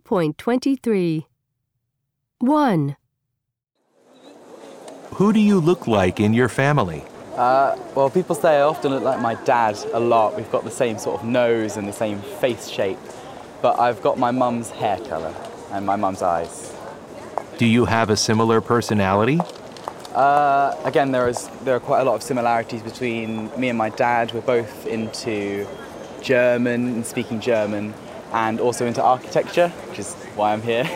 2.23. 1. Who do you look like in your family? Well, people say I often look like my dad a lot. We've got the same sort of nose and the same face shape. But I've got my mum's hair colour and my mum's eyes. Do you have a similar personality? Again, there are quite a lot of similarities between me and my dad. We're both into German and speaking German, and also into architecture, which is why I'm here.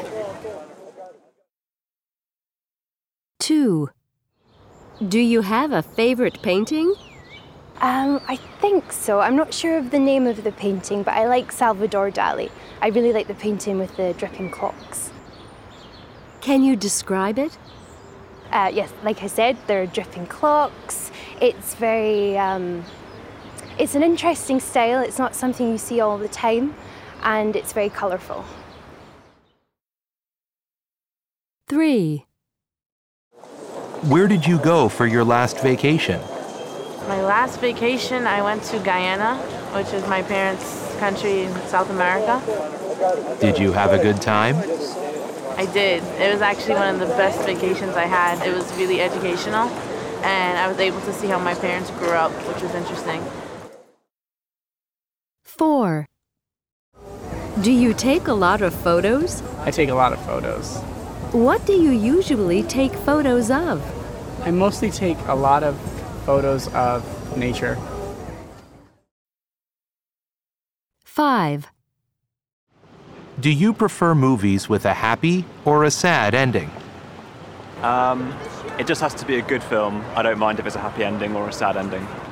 2. Do you have a favorite painting? I think so. I'm not sure of the name of the painting, but I like Salvador Dali. I really like the painting with the dripping clocks. Can you describe it? Yes, like I said, there are dripping clocks. It's very, it's an interesting style. It's not something you see all the time, and it's very colourful. 3. Where did you go for your last vacation? My last vacation, I went to Guyana, which is my parents' country in South America. Did you have a good time? I did. It was actually one of the best vacations I had. It was really educational, and I was able to see how my parents grew up, which was interesting. 4. Do you take a lot of photos? I take a lot of photos. What do you usually take photos of? I mostly take a lot of photos of nature. 5. Do you prefer movies with a happy or a sad ending? It just has to be a good film. I don't mind if it's a happy ending or a sad ending.